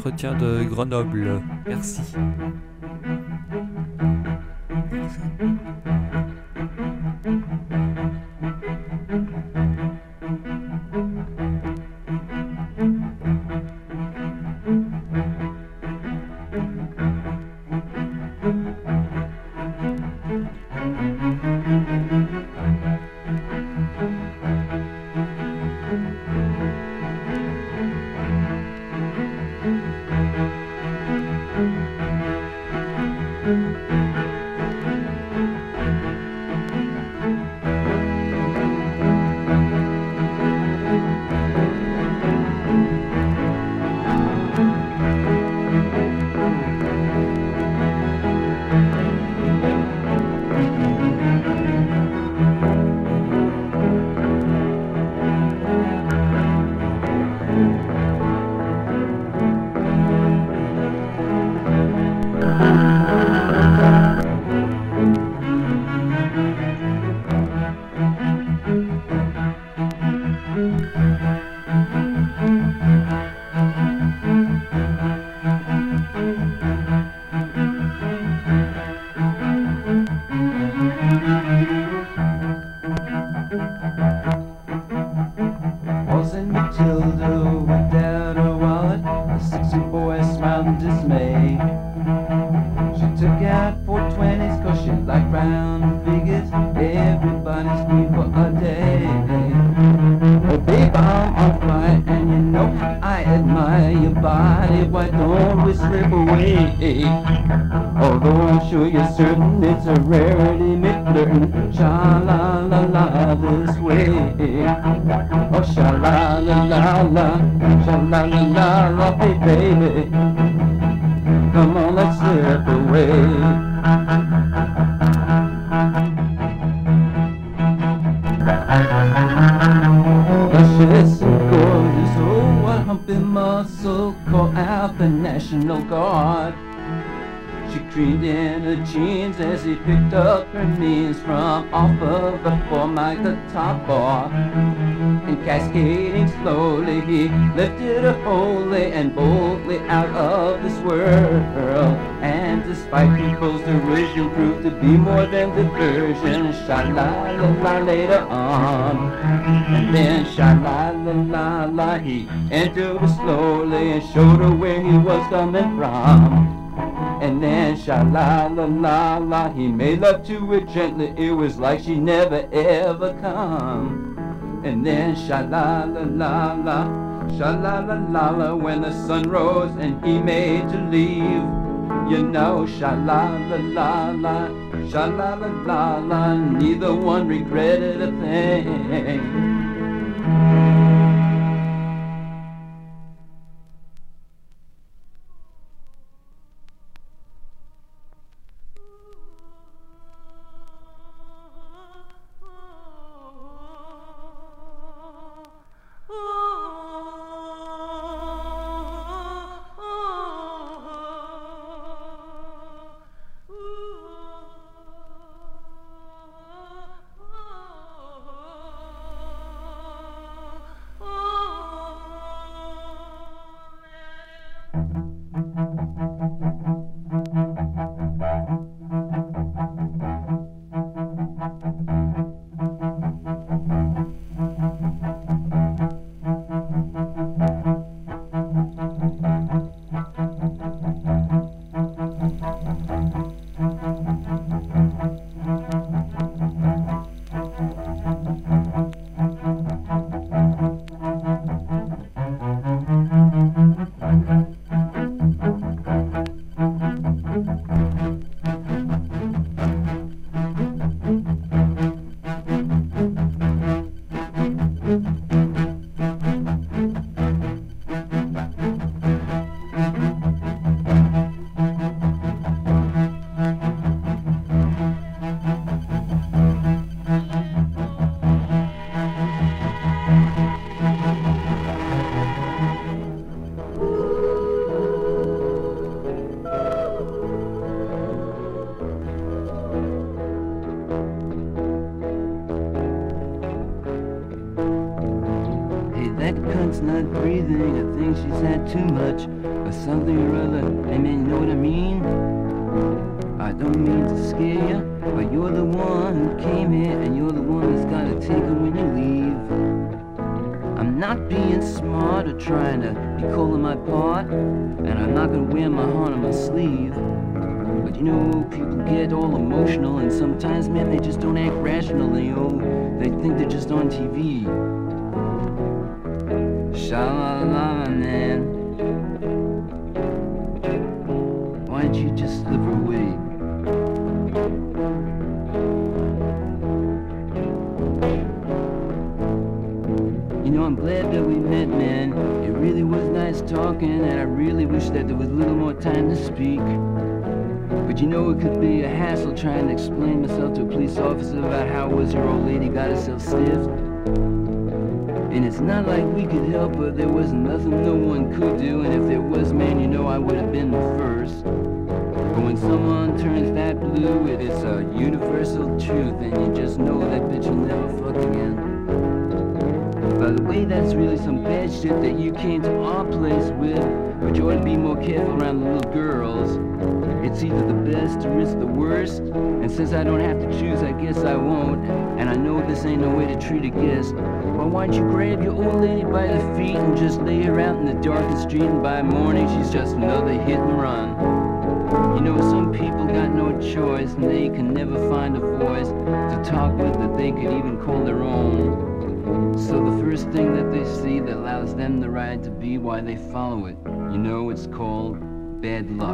entretien de Grenoble. Merci. As he picked up her knees from off of the formic, the top bar, and cascading slowly, he lifted her wholly and boldly out of this world. And despite people's derision, proved to be more than diversion. Sha-la-la-la later on, and then sha-la-la-la-la, he entered her slowly and showed her where he was coming from. And then sha-la-la-la-la, he made love to her gently, it was like she never ever come. And then sha-la-la-la-la, sha-la-la-la-la, when the sun rose and he made to leave. You know, sha-la-la-la-la, sha-la-la-la-la, neither one regretted a thing. That cunt's not breathing, I think she's had too much or something or other. Hey man, you know what I mean? I don't mean to scare you, but you're the one who came here, and you're the one that's gotta take it when you leave. I'm not being smart or trying to be calling my part, and I'm not gonna wear my heart on my sleeve. But you know, people get all emotional, and sometimes, man, they just don't act rational. They think they're just on TV. Sha-la-la, man. Why don't you just slip away? You know, I'm glad that we met, man. It really was nice talking, and I really wish that there was a little more time to speak. But you know, it could be a hassle trying to explain myself to a police officer about how it was your old lady got herself stiffed. And it's not like we could help her, there was nothing no one could do, and if there was, man, you know I would have been the first. But when someone turns that blue, it is a universal truth, and you just know that bitch will never fuck again. By the way, that's really some bad shit that you came to our place with, but you ought to be more careful around the little girls. It's either the best or it's the worst, and since I don't have to choose, I guess I won't. And I know this ain't no way to treat a guest, but why don't you grab your old lady by the feet and just lay her out in the darkest street, and by morning she's just another hit and run. You know, some people got no choice, and they can never find a voice to talk with that they could even call their own. So the first thing that they see that allows them the right to be why they follow it. You know, it's called bad luck.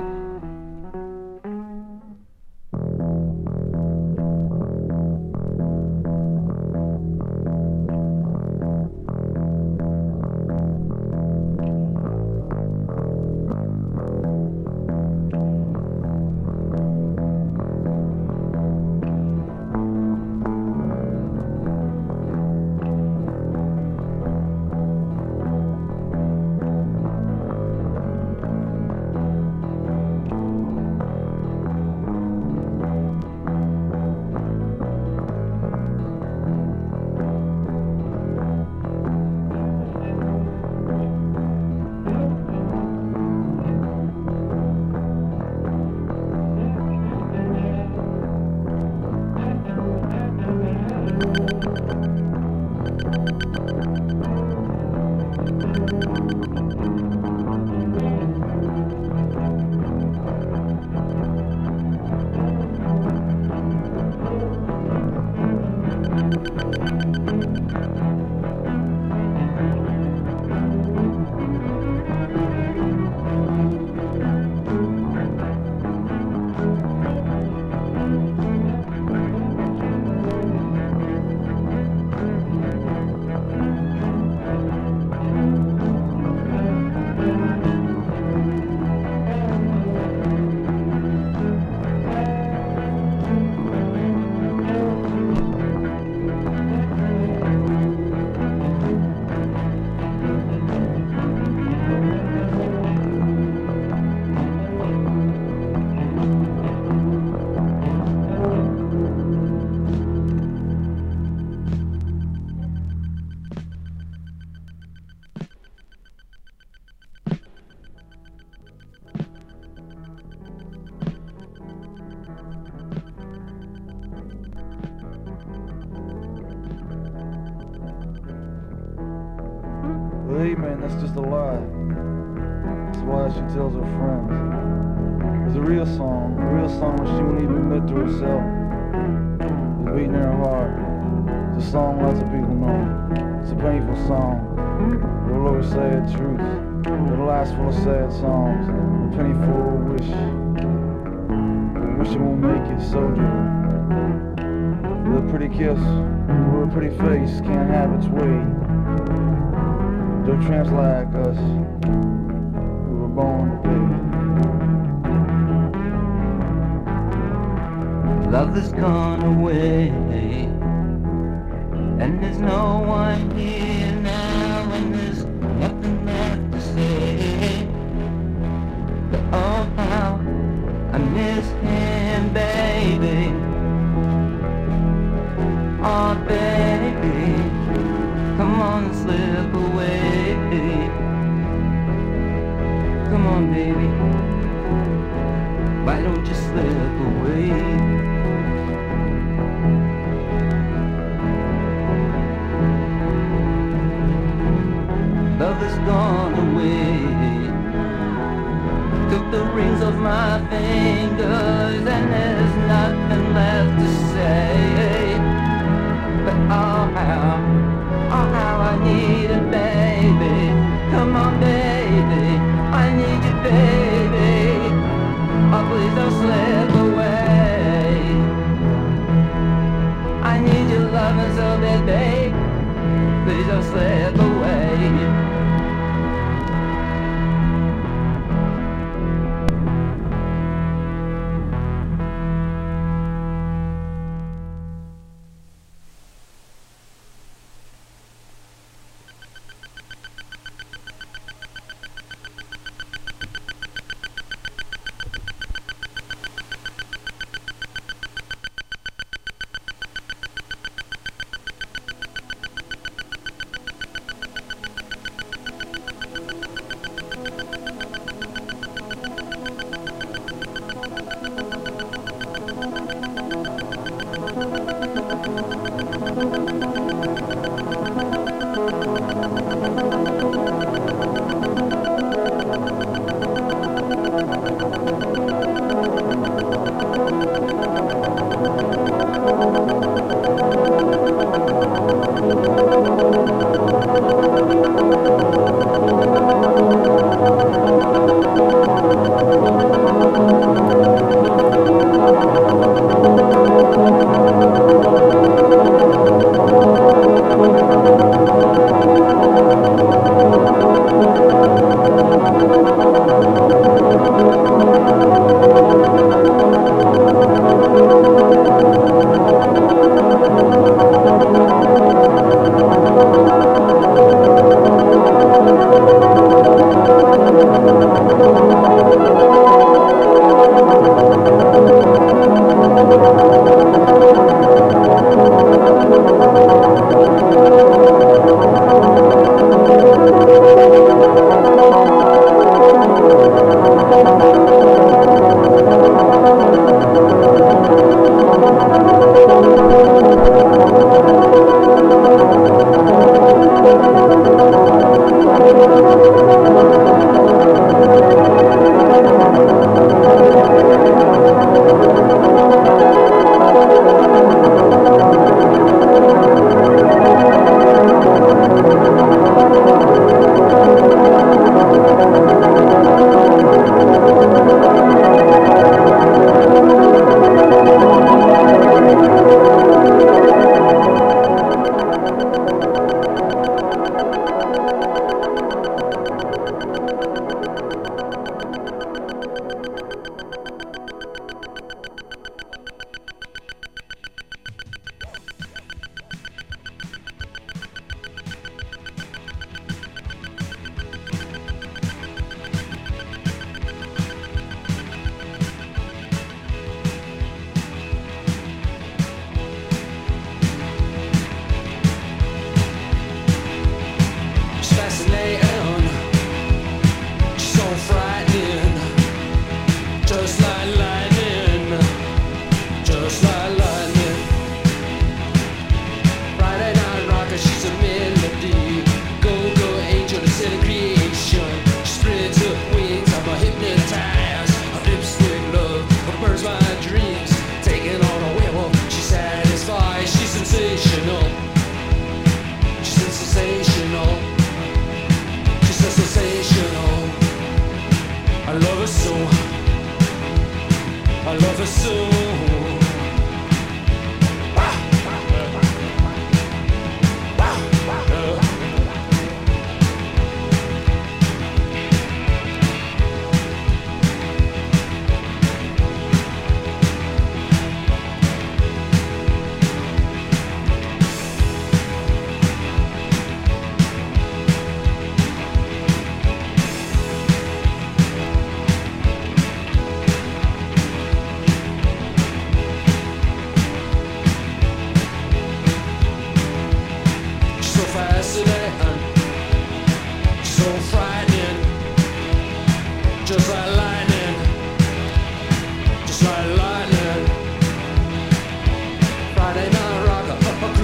Hey man, that's just a lie. That's why she tells her friends. It's a real song when she won't even admit to herself. It's beating in her heart. It's a song lots of people know. It's a painful song. It'll always say the truth. It'll last full of sad songs. A penny for a wish. A wish it won't make it, soldier. With a pretty kiss, or a pretty face, can't have its way. They're tramps like us, we were born to pay. Love has gone away, and there's no one here now, and there's nothing left to say. Oh, how I miss him, baby. Oh, baby, come on and slip away. Come on, baby, why don't you slip away? Love has gone away, took the rings off my fingers, and there's nothing left to say. But oh how I need it, baby. Come on, baby, I need you, baby. Oh, please don't slip away. I need your loving so bad, babe. Please don't slip away.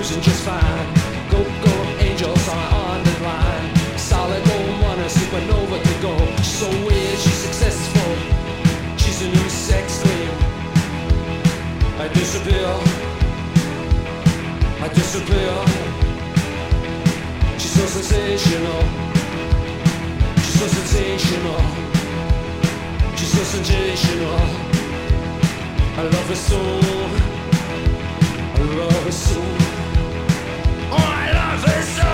cruising just fine. Go, angels are on the line. Solid gold money, supernova to go. She's so weird, she's successful. She's a new sex slave. I disappear. She's so sensational. She's so sensational. She's so sensational. I love her so. I love her so. Oh, I love her so.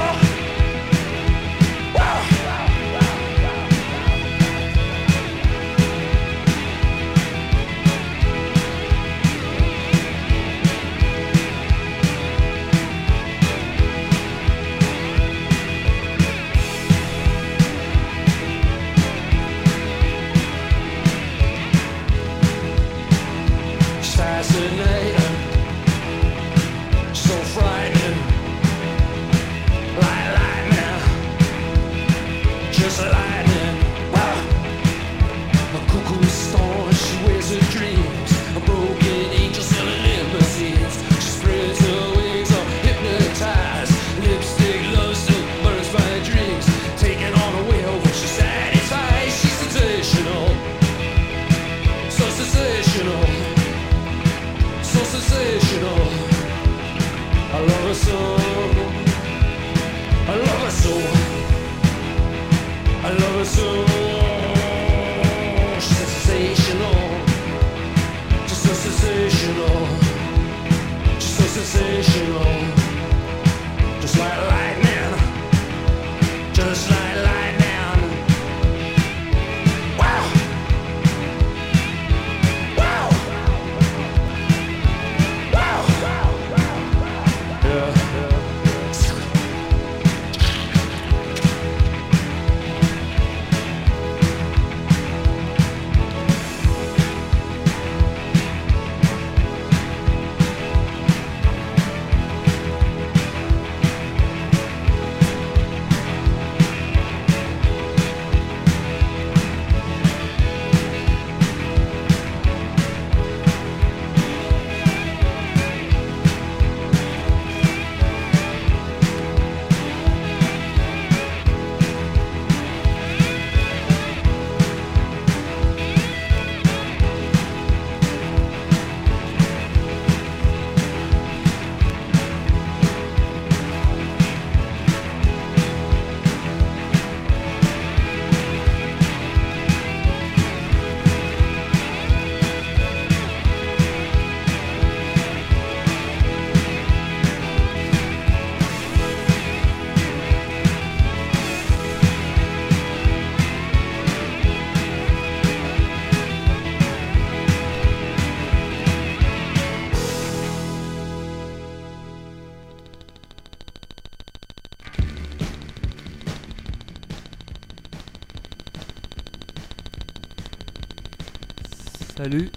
Salut.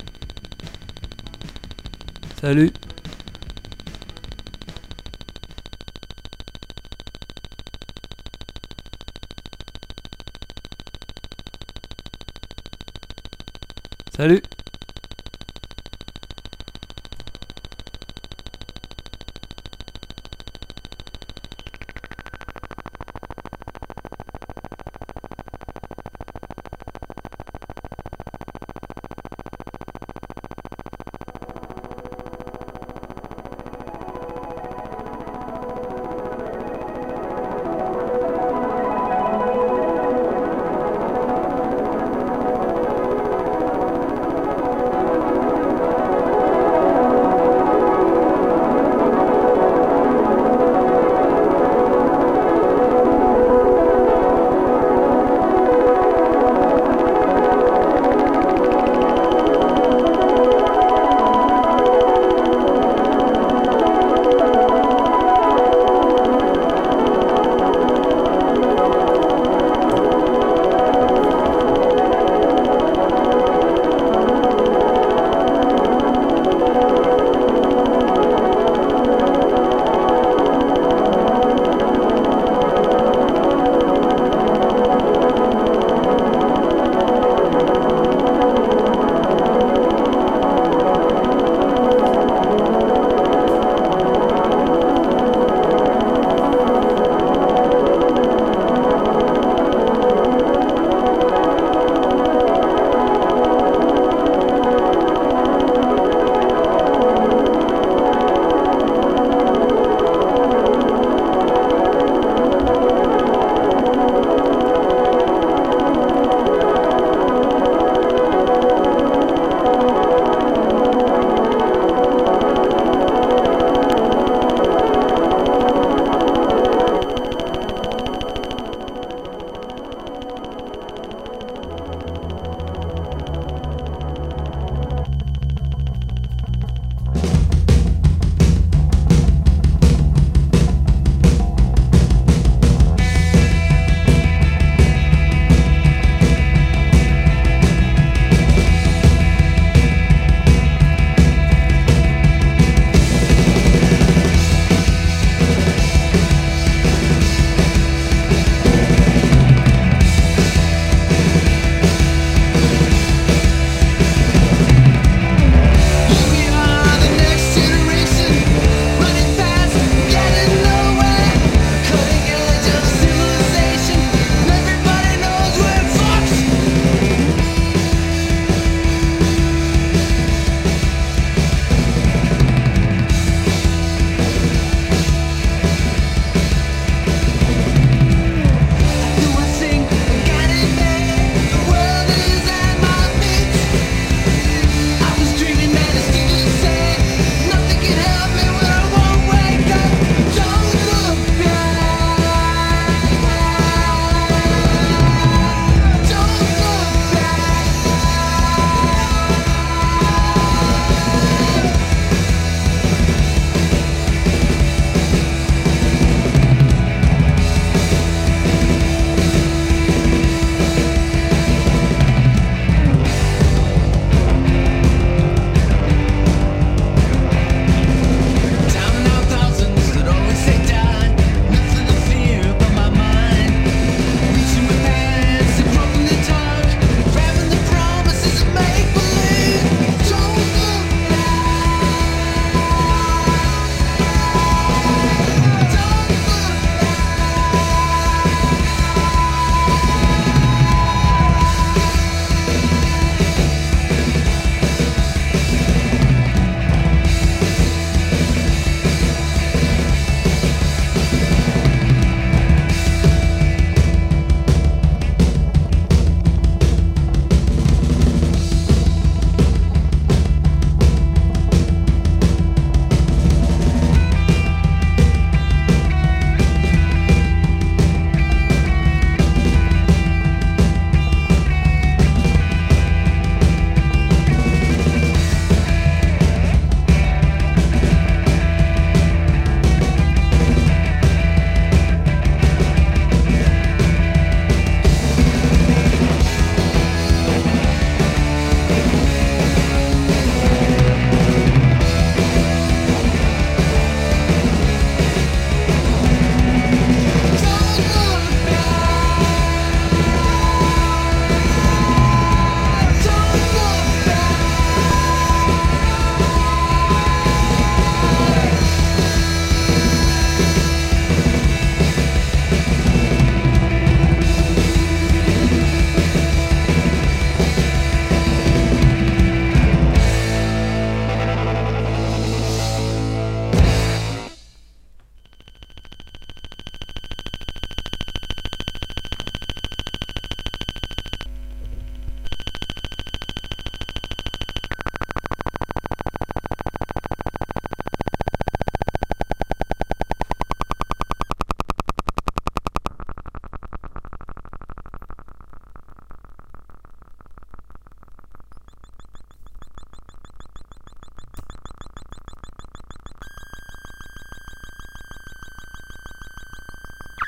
Salut. Salut.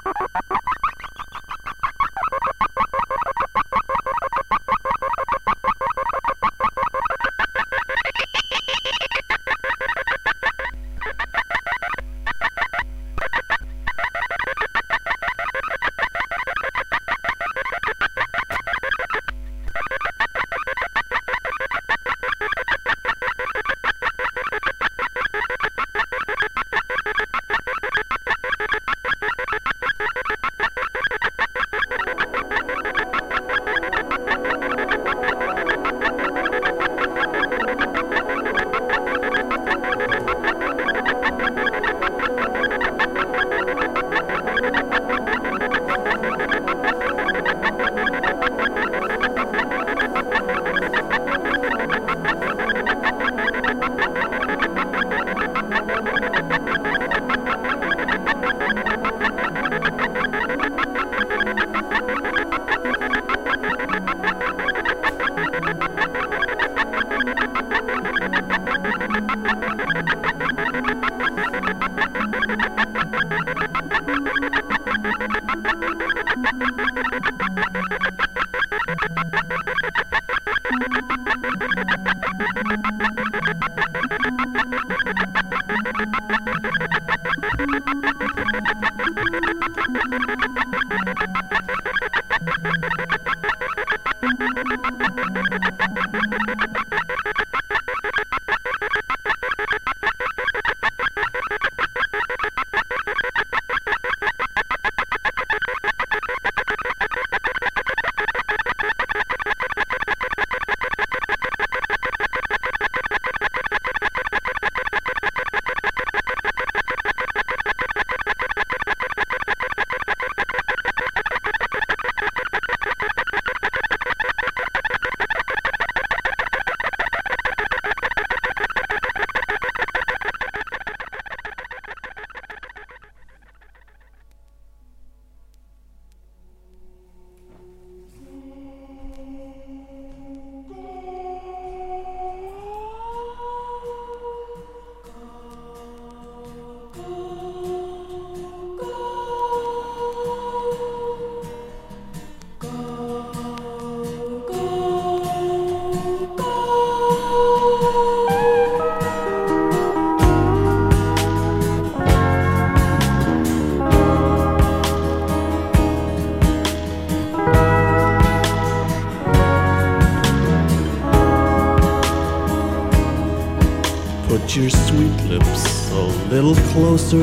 Put your sweet lips a little closer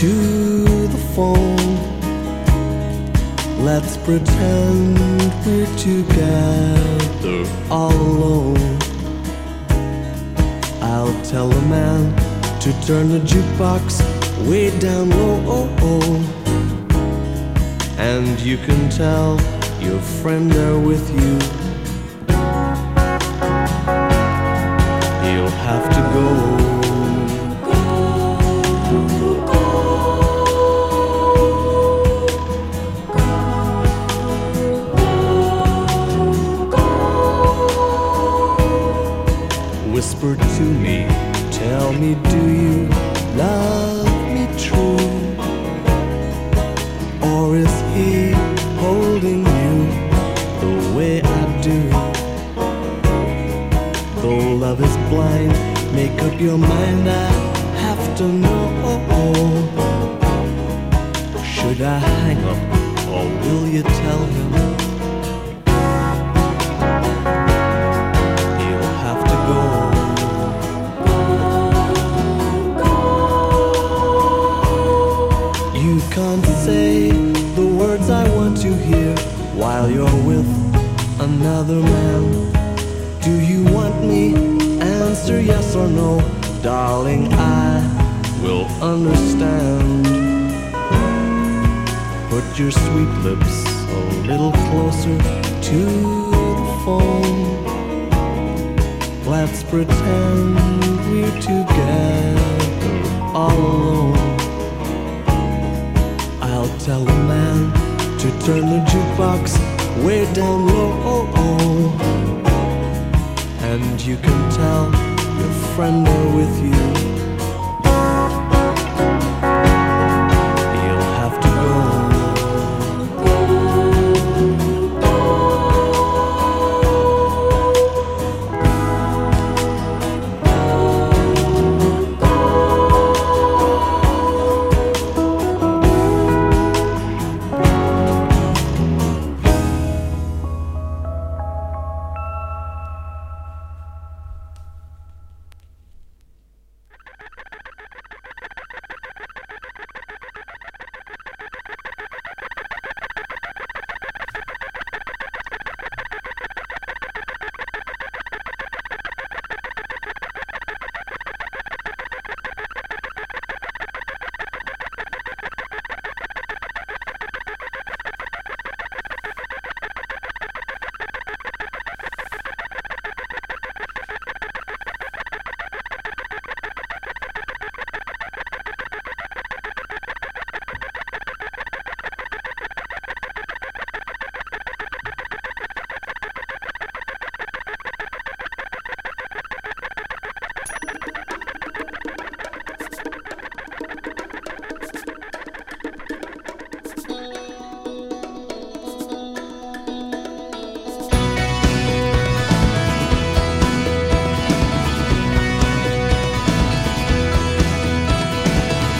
to the phone. Let's pretend we're together all alone. I'll tell the man to turn the jukebox way down low, and you can tell your friend there with you. He'll have to go. Whisper to me, tell me, do you love me true? Or is he holding you the way I do? Though love is blind, make up your mind, I have to know. Should I hang up, or will you tell him? He'll have to go. You can't say the words I want to hear while you're with another man. Do you want me? Answer yes or no. Darling, I will understand. Put your sweet lips a little closer to the phone. Let's pretend we're together all alone. I'll tell the man to turn the jukebox way down low, and you can tell your friend there with you. He'll have to go.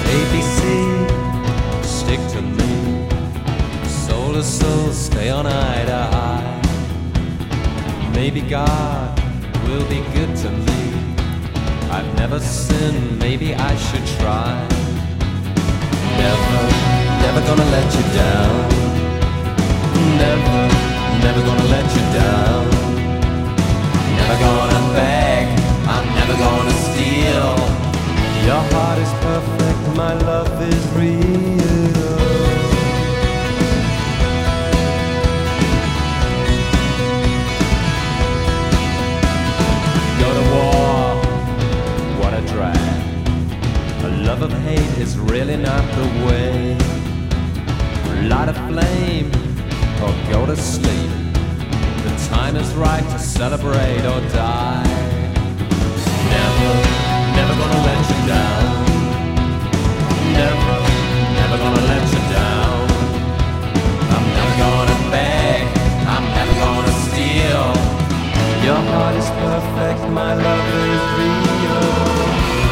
ABC, stick to me. Soul to soul, stay on eye to eye. Maybe God will be good to me. I've never sinned, maybe I should try. Never, never gonna let you down. Never, never gonna let you down. Never gonna beg, I'm never gonna steal. Your heart is perfect, my love is real. Go to war, what a drag. A love of hate is really not the way. Light a flame or go to sleep. The time is right to celebrate or die. Never, never gonna let you down. Never, never gonna let you down. I'm never gonna beg, I'm never gonna steal. Your heart is perfect, my love is real.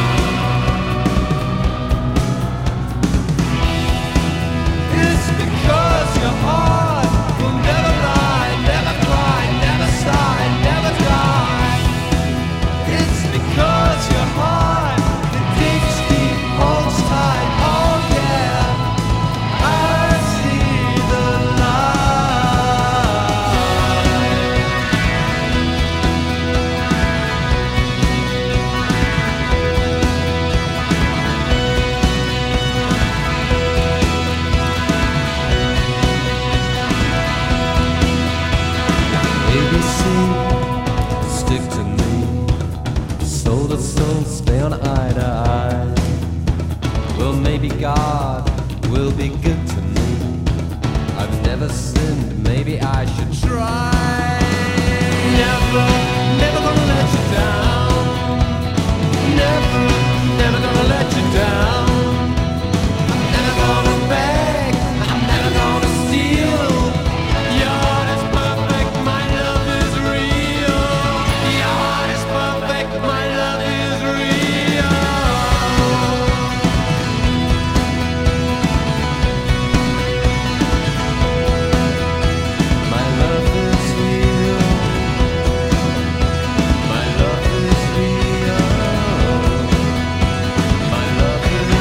It's because your heart will never lie, never cry, never sigh, never die. It's because your heart that digs deep, holds tight. Oh yeah, I see the ABC, stick to me. Soul to soul, stay on eye to eye. Well, maybe God will be good to me. I've never sinned, maybe I should try. Never, never gonna let you down. Never, never gonna let you down. I'm never gonna beg, I'm never gonna steal. Your heart is perfect, my love is real. Your heart is perfect, my love is real. My love is real. My love is real. My love is real.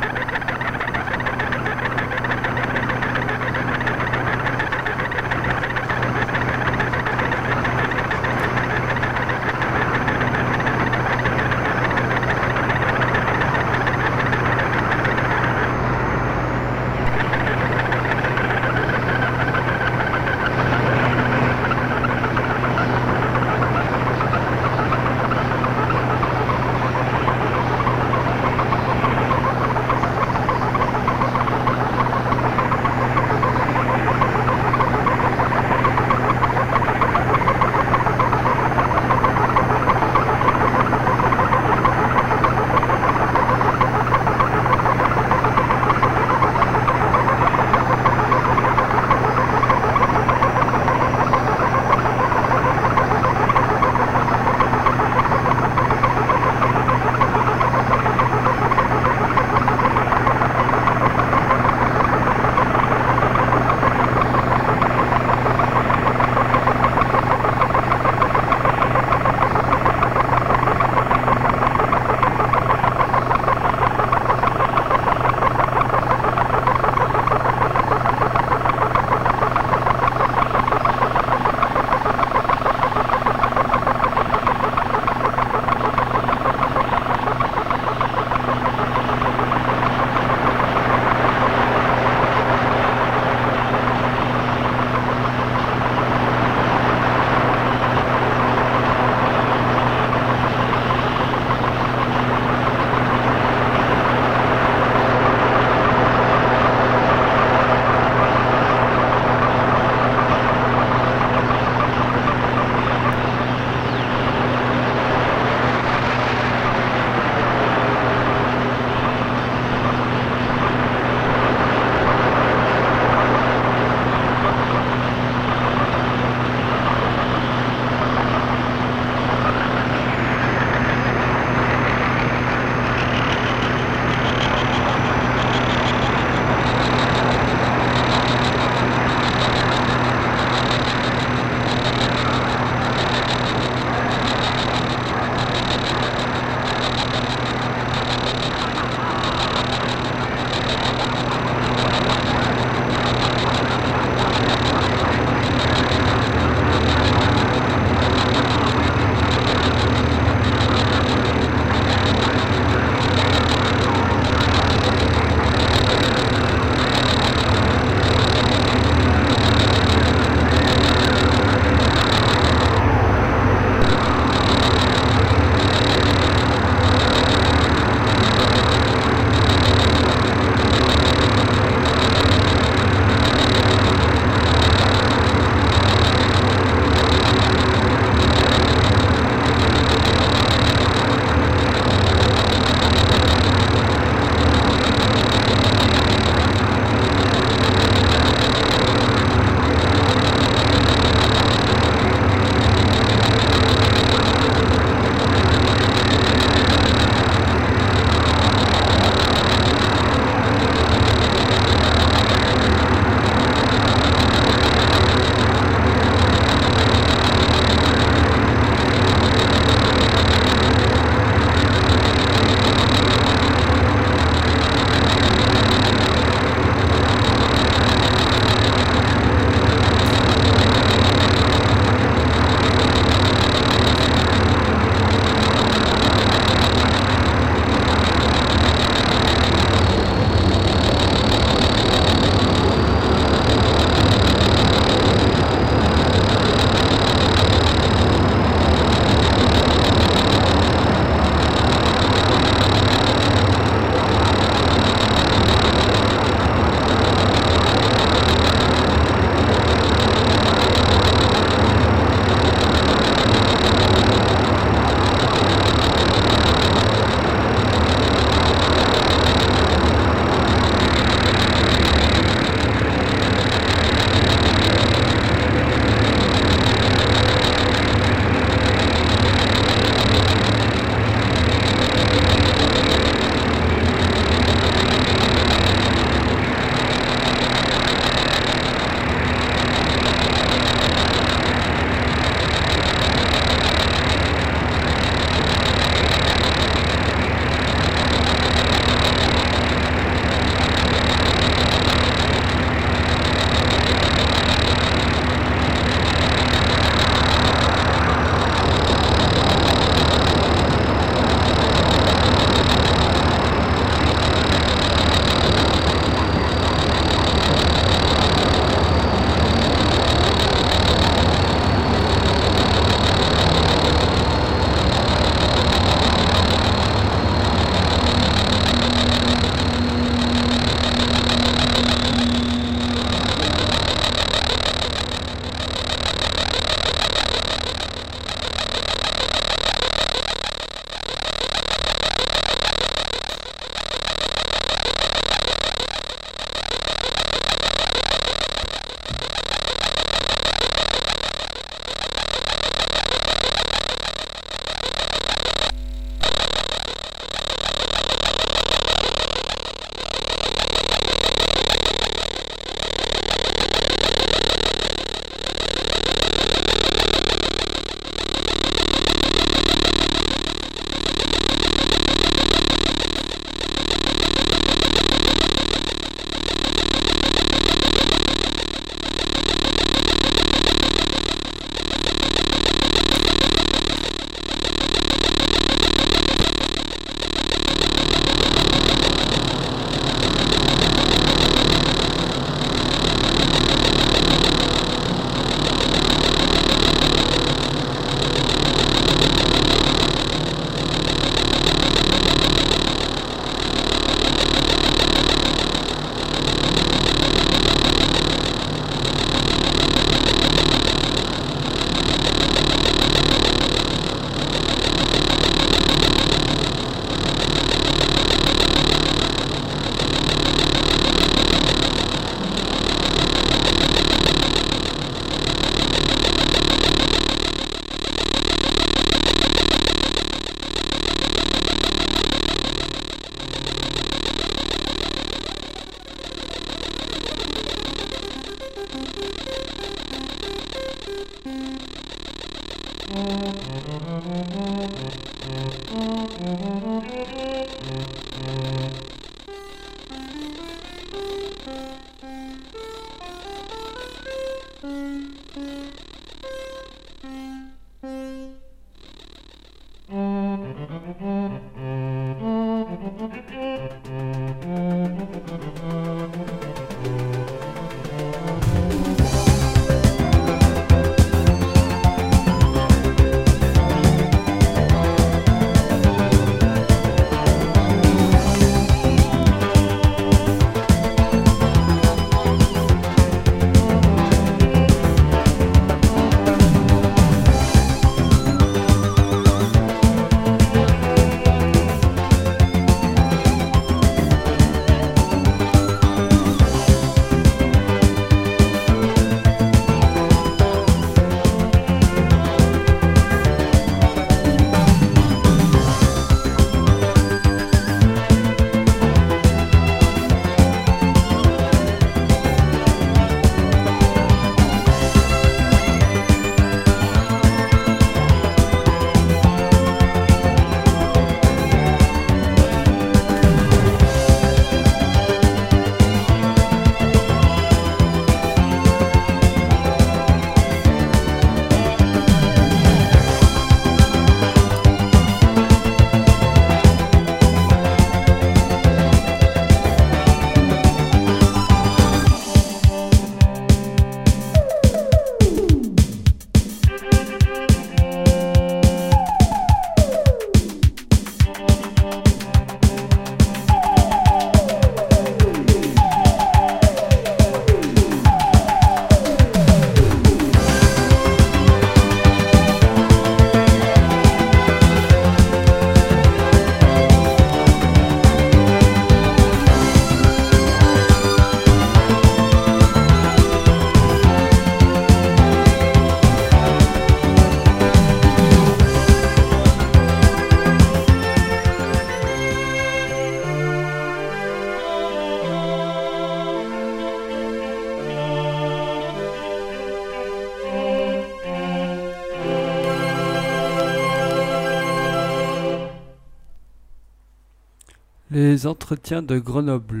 Les entretiens de Grenoble.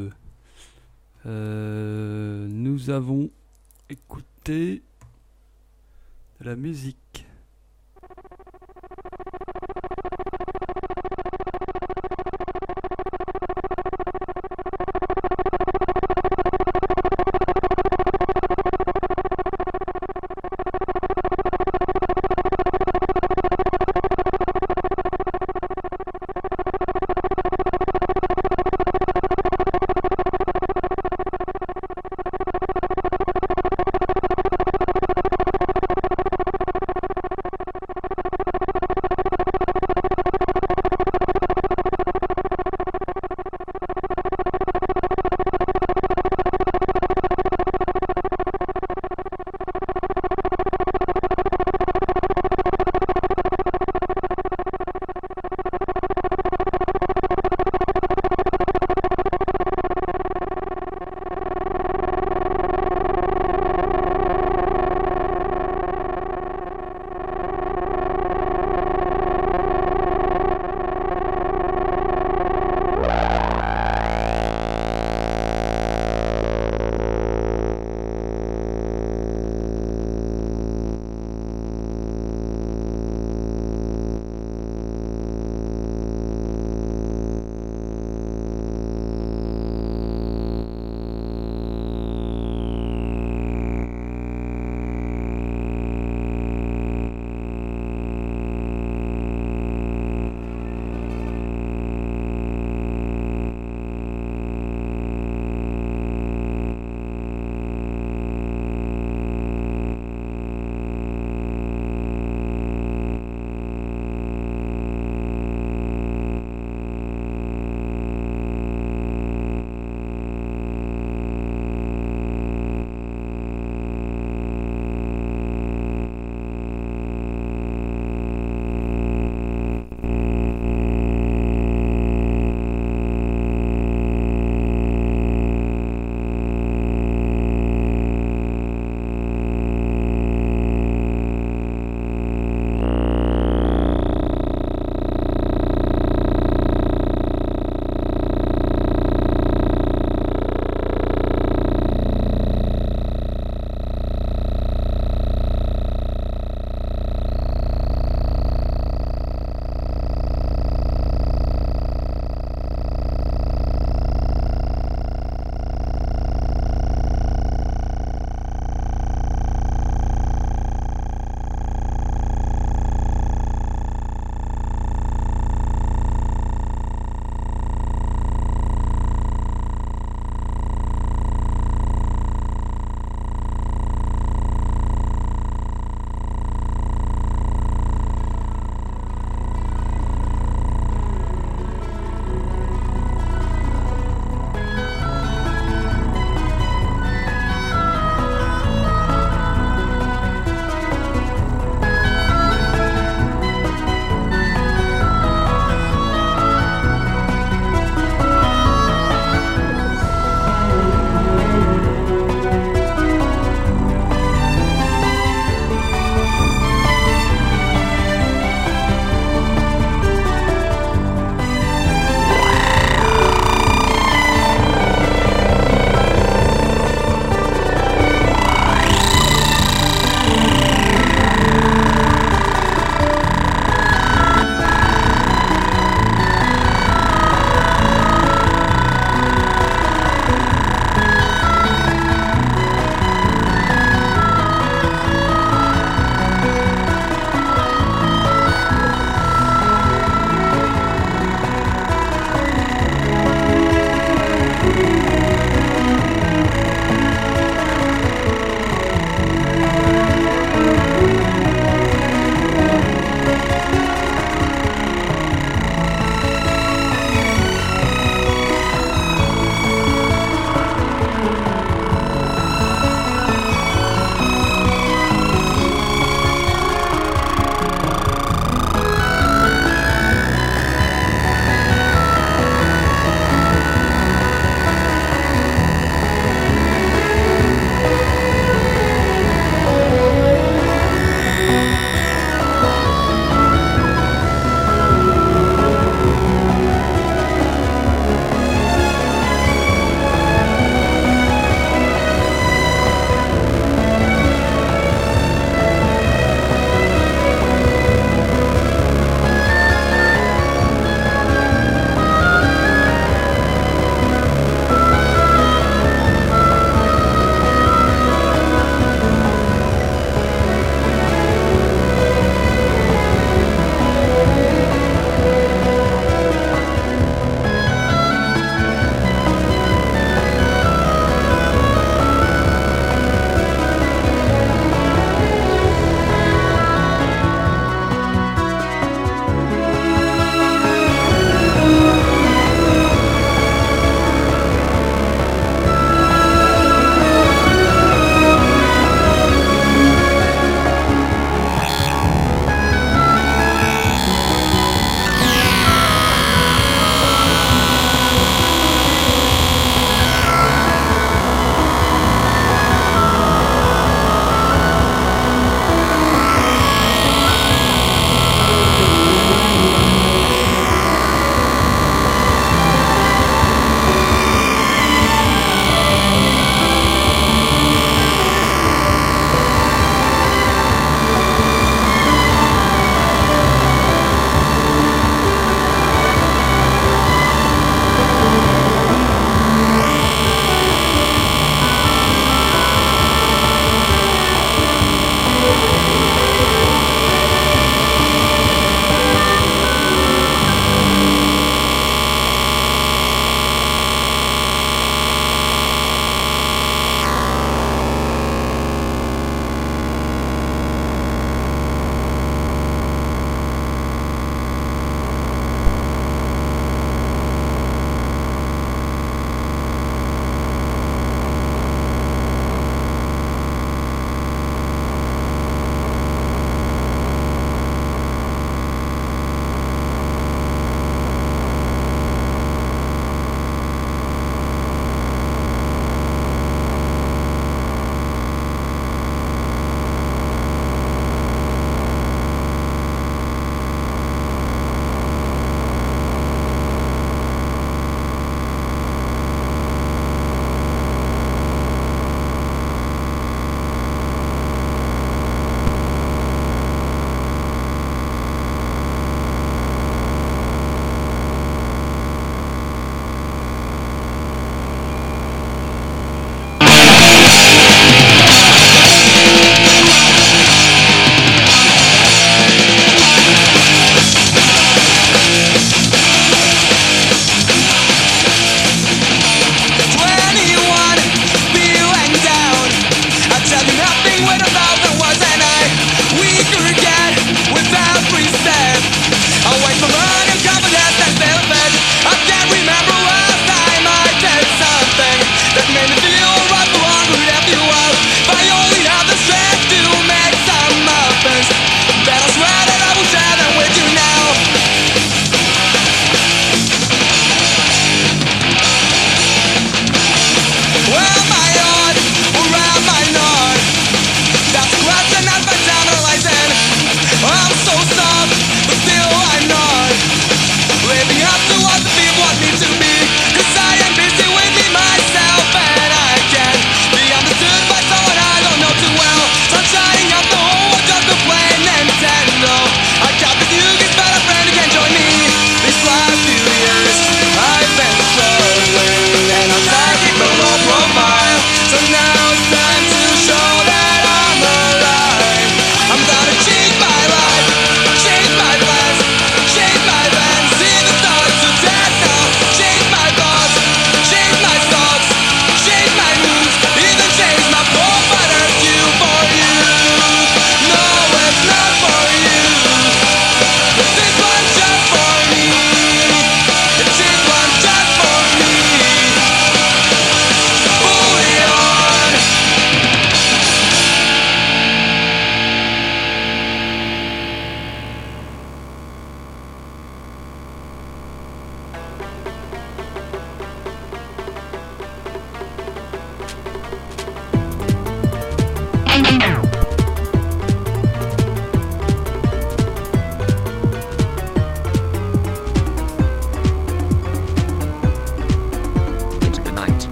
Nous avons écouté de la musique.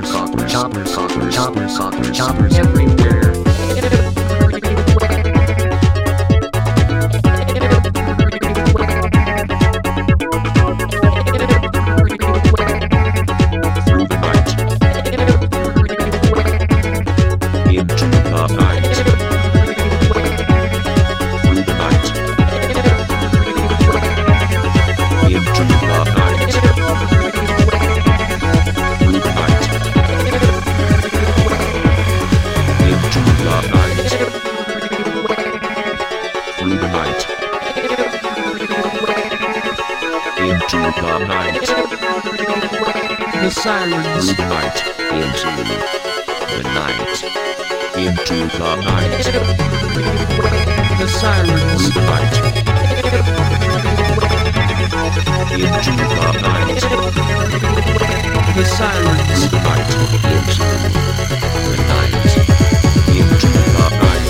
choppers everywhere. The sirens through the night into the night into the night. The sirens Through the night into the night. The sirens Through the night into the night into the night.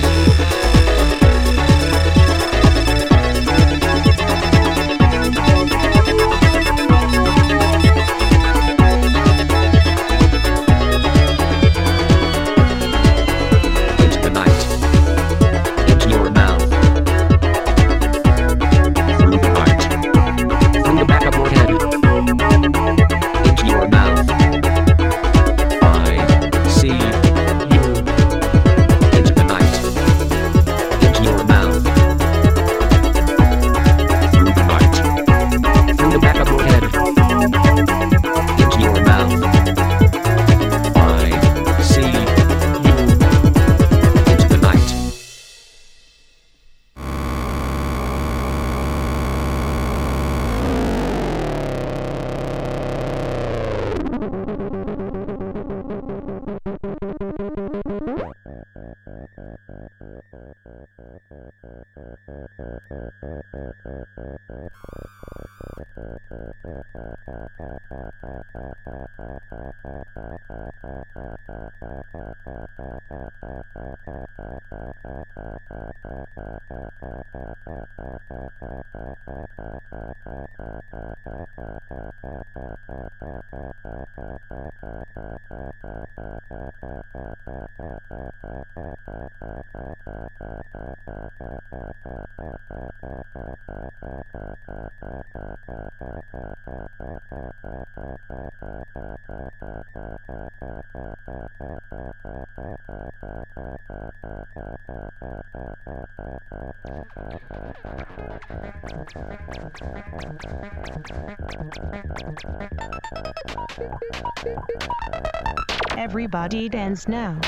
Everybody dance now.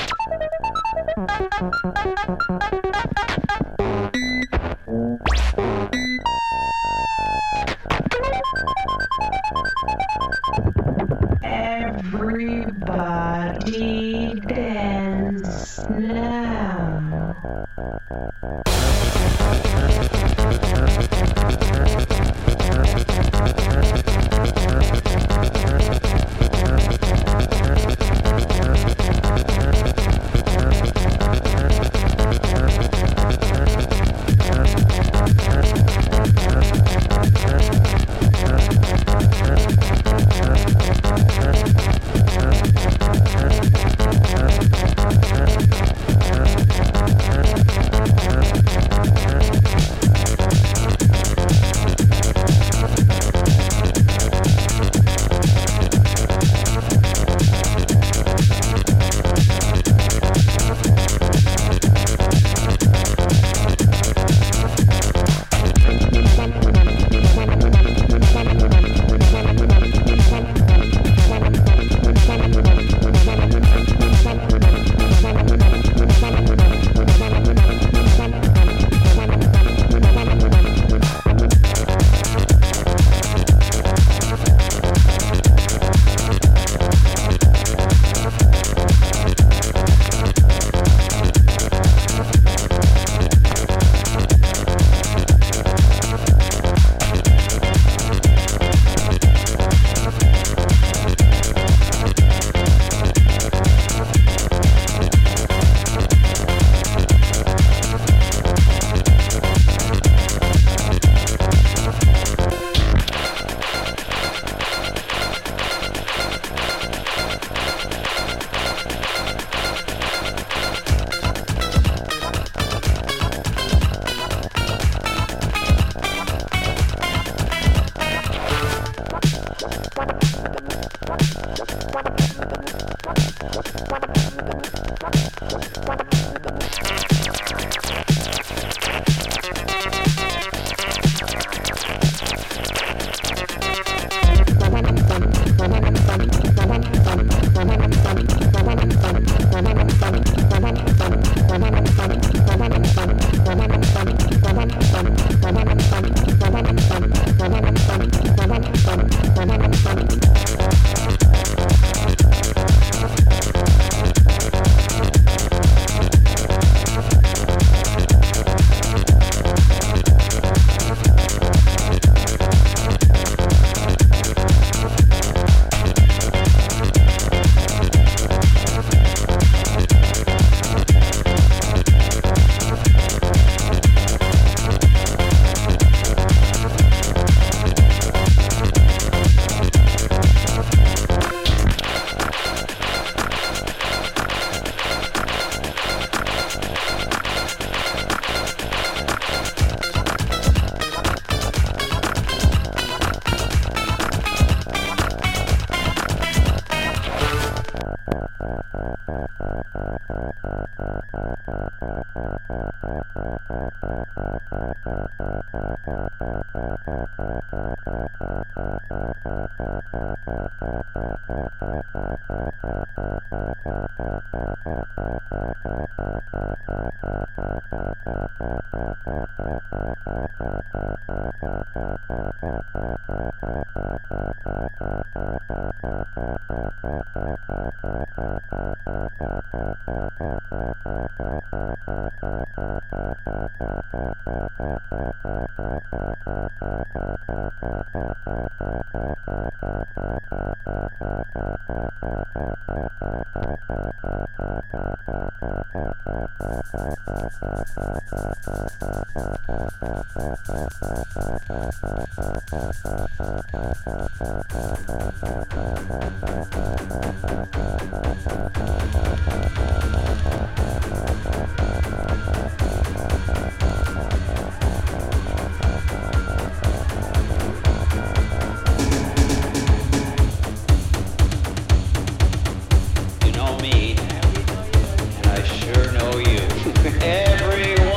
Everybody dance now. You know me, and I sure know you. Everyone.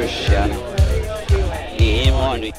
shot. He wanted.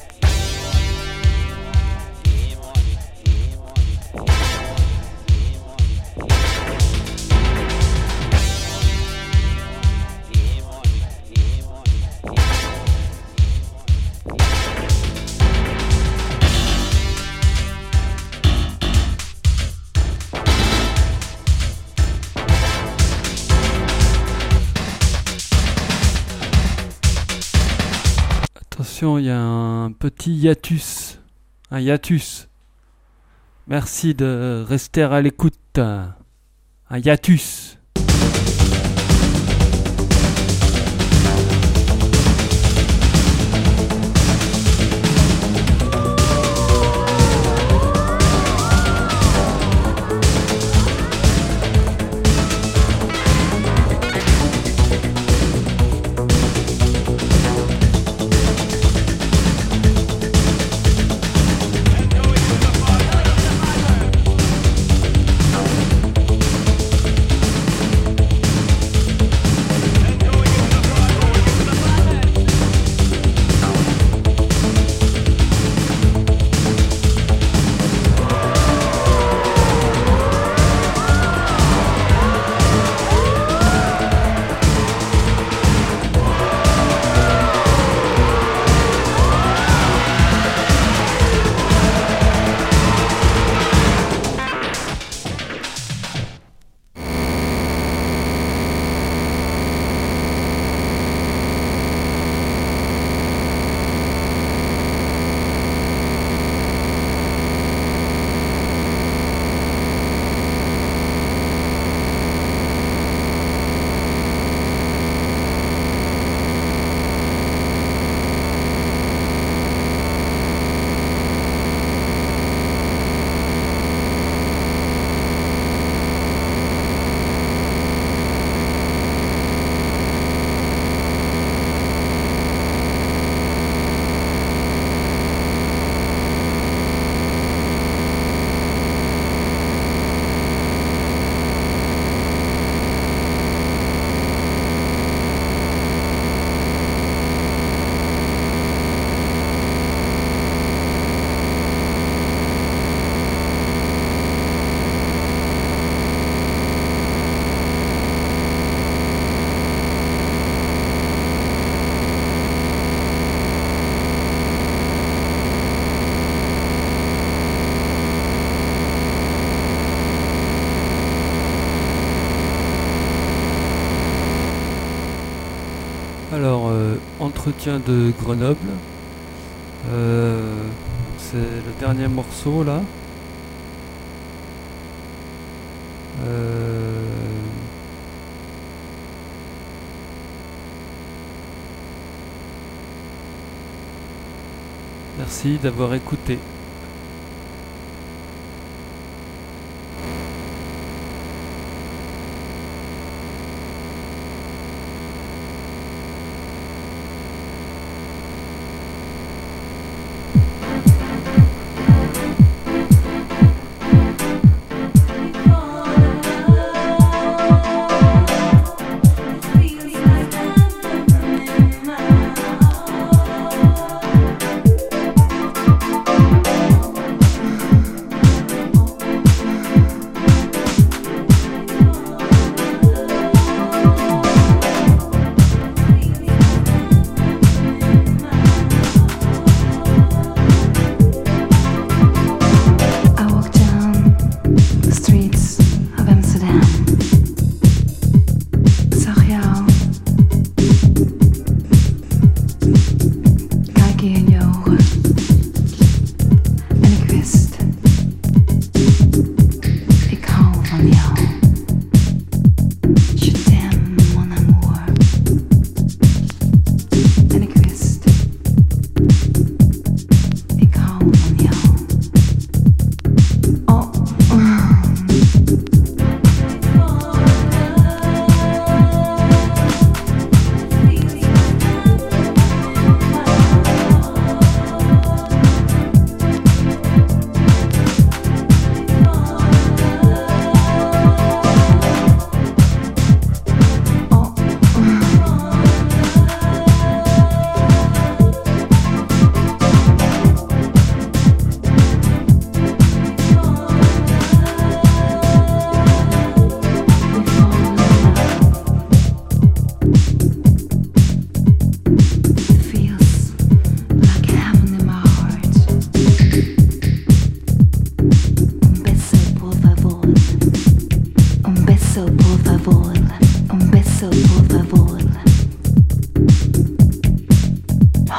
Attention, il y a un petit hiatus. Un hiatus. Merci de rester à l'écoute. Un hiatus. Alors, entretien de Grenoble. C'est le dernier morceau là. Merci d'avoir écouté.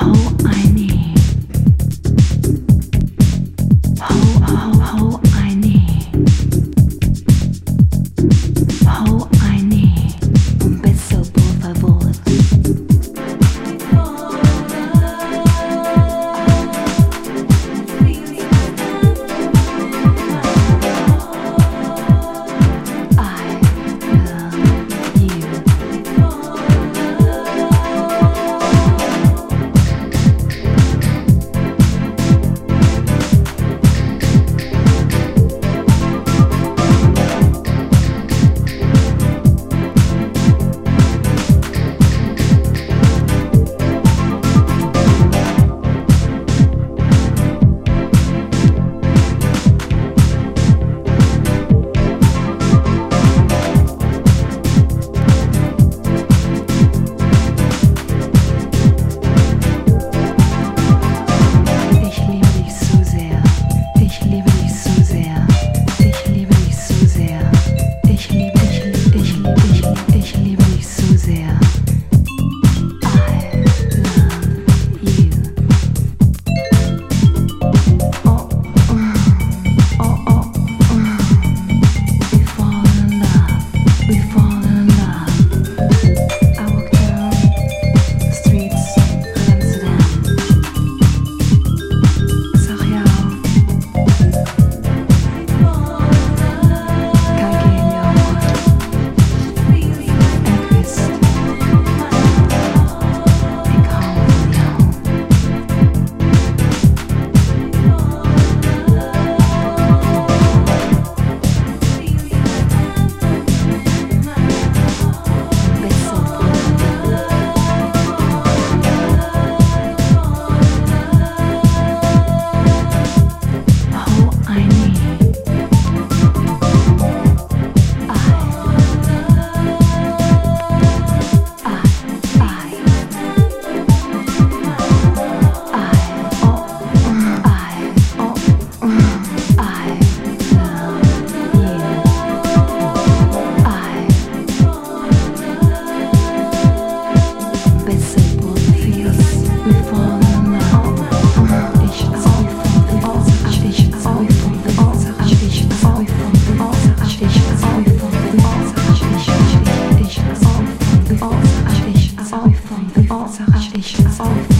All